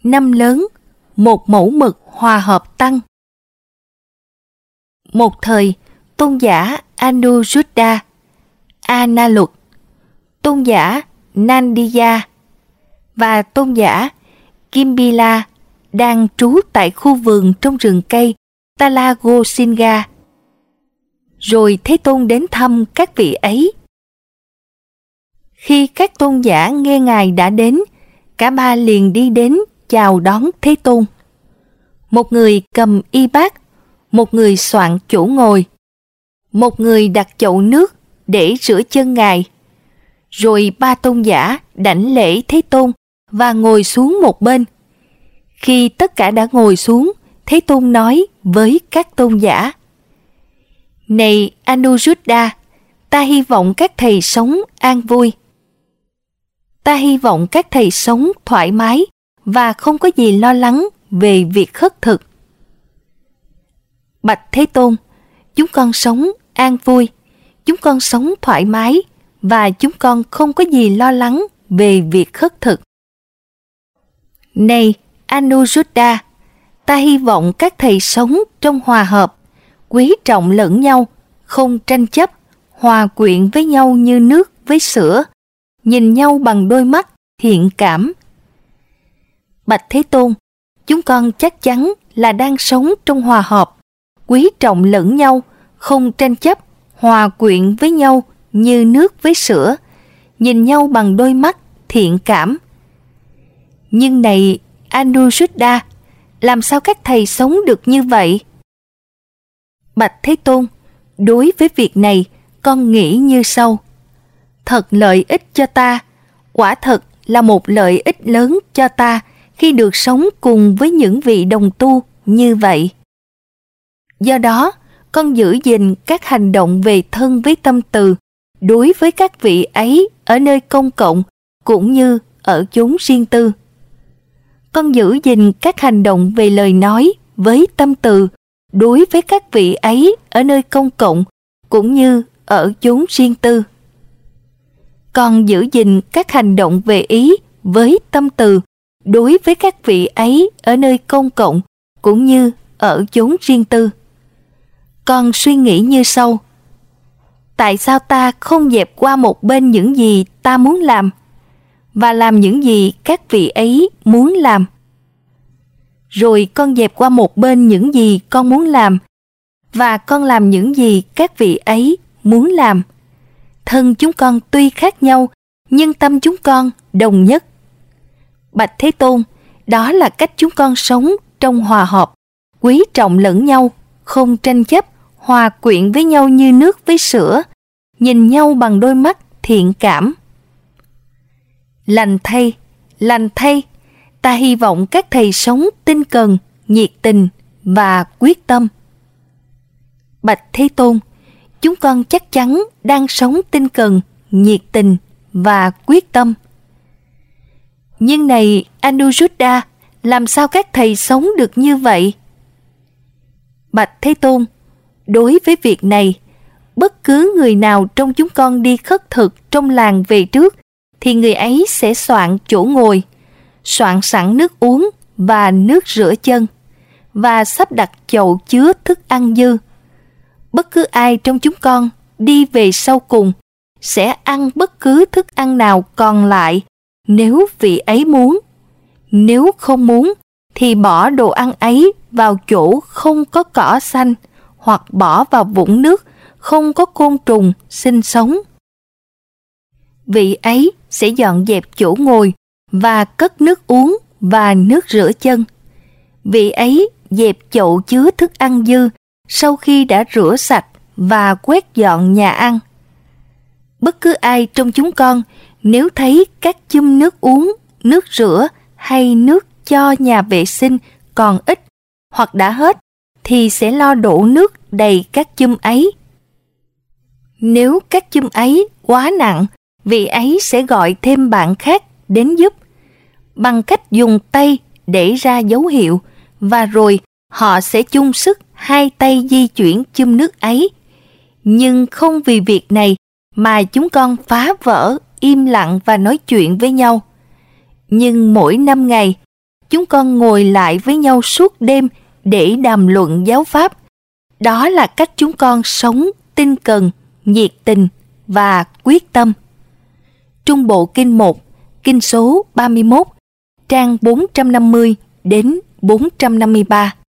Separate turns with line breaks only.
năm lớn, một mẫu mực hòa hợp tăng. Một thời, tôn giả Anuruddha, A Luật, tôn giả Nandiya và tôn giả Kimbila đang trú tại khu vườn trong rừng cây Talagosinga. Rồi Thế Tôn đến thăm các vị ấy. Khi các tôn giả nghe Ngài đã đến, cả ba liền đi đến chào đón Thế Tôn. Một người cầm y bát, một người soạn chỗ ngồi, một người đặt chậu nước để rửa chân Ngài. Rồi ba tôn giả đảnh lễ Thế Tôn và ngồi xuống một bên. Khi tất cả đã ngồi xuống, Thế Tôn nói với các tôn giả: Này Anuruddha, ta hy vọng các thầy sống an vui. Ta hy vọng các thầy sống thoải mái và không có gì lo lắng về việc khất thực. Bạch Thế Tôn, chúng con sống an vui, chúng con sống thoải mái và chúng con không có gì lo lắng về việc khất thực. Này Anuruddha, ta hy vọng các thầy sống trong hòa hợp, quý trọng lẫn nhau, không tranh chấp, hòa quyện với nhau như nước với sữa, nhìn nhau bằng đôi mắt thiện cảm. Bạch Thế Tôn, chúng con chắc chắn là đang sống trong hòa hợp, quý trọng lẫn nhau, không tranh chấp, hòa quyện với nhau như nước với sữa, nhìn nhau bằng đôi mắt thiện cảm. Nhưng này Anuruddha, làm sao các thầy sống được như vậy? Bạch Thế Tôn, đối với việc này, con nghĩ như sau. Thật lợi ích cho ta, quả thật là một lợi ích lớn cho ta khi được sống cùng với những vị đồng tu như vậy. Do đó, con giữ gìn các hành động về thân với tâm từ đối với các vị ấy ở nơi công cộng cũng như ở chốn riêng tư. Con giữ gìn các hành động về lời nói với tâm từ đối với các vị ấy ở nơi công cộng cũng như ở chốn riêng tư. Con giữ gìn các hành động về ý với tâm từ đối với các vị ấy ở nơi công cộng cũng như ở chốn riêng tư. Con suy nghĩ như sau. Tại sao ta không dẹp qua một bên những gì ta muốn làm và làm những gì các vị ấy muốn làm? Rồi con dẹp qua một bên những gì con muốn làm và con làm những gì các vị ấy muốn làm. Thân chúng con tuy khác nhau, nhưng tâm chúng con đồng nhất. Bạch Thế Tôn, đó là cách chúng con sống trong hòa hợp, quý trọng lẫn nhau, không tranh chấp, hòa quyện với nhau như nước với sữa, nhìn nhau bằng đôi mắt thiện cảm. Lành thay, ta hy vọng các thầy sống tinh cần, nhiệt tình và quyết tâm. Bạch Thế Tôn, chúng con chắc chắn đang sống tinh cần, nhiệt tình và quyết tâm. Nhưng này Anuruddha, làm sao các thầy sống được như vậy? Bạch Thế Tôn, đối với việc này, bất cứ người nào trong chúng con đi khất thực trong làng về trước, thì người ấy sẽ soạn chỗ ngồi, soạn sẵn nước uống và nước rửa chân, và sắp đặt chậu chứa thức ăn dư. Bất cứ ai trong chúng con đi về sau cùng sẽ ăn bất cứ thức ăn nào còn lại nếu vị ấy muốn. Nếu không muốn thì bỏ đồ ăn ấy vào chỗ không có cỏ xanh hoặc bỏ vào vũng nước không có côn trùng sinh sống. Vị ấy sẽ dọn dẹp chỗ ngồi và cất nước uống và nước rửa chân. Vị ấy dẹp chậu chứa thức ăn dư sau khi đã rửa sạch và quét dọn nhà ăn. Bất cứ ai trong chúng con nếu thấy các chum nước uống, nước rửa hay nước cho nhà vệ sinh còn ít hoặc đã hết thì sẽ lo đổ nước đầy các chum ấy. Nếu các chum ấy quá nặng, vị ấy sẽ gọi thêm bạn khác đến giúp bằng cách dùng tay để ra dấu hiệu, và rồi họ sẽ chung sức hai tay di chuyển chum nước ấy. Nhưng không vì việc này mà chúng con phá vỡ, im lặng và nói chuyện với nhau. Nhưng mỗi 5 ngày, Chúng con ngồi lại với nhau suốt đêm để đàm luận giáo pháp. Đó là cách chúng con sống tinh cần, nhiệt tình và quyết tâm. Trung bộ kinh 1, kinh số 31, trang 450 đến 453.